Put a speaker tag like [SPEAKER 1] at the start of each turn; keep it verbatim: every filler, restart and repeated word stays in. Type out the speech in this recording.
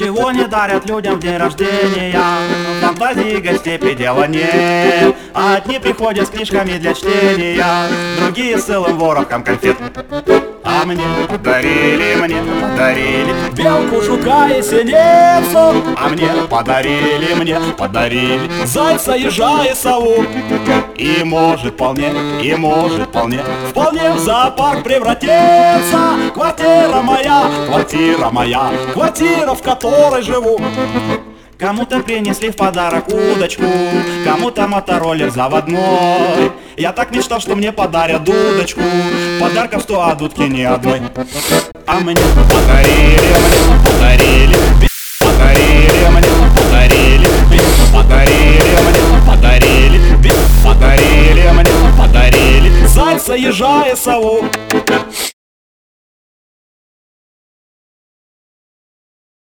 [SPEAKER 1] Чего не дарят людям в день рождения, фантазии гостей предела нет. Одни приходят с книжками для чтения, другие с целым ворохом конфет. А мне подарили, мне подарили белку, жука и синецу. А мне подарили, мне подарили зайца, ежа и сову. И может вполне, и может вполне, вполне в зоопарк превратиться квартира моя, квартира моя, квартира, в которой живу. Кому-то принесли в подарок удочку, кому-то мотороллер заводной. Я так мечтал, что мне подарят дудочку, подарков сто, а дудки ни одной. А мне подарили, мне подарили, подарили мне, подарили, подарили мне, подарили, подарили мне, подарили зайца, ежа и сову.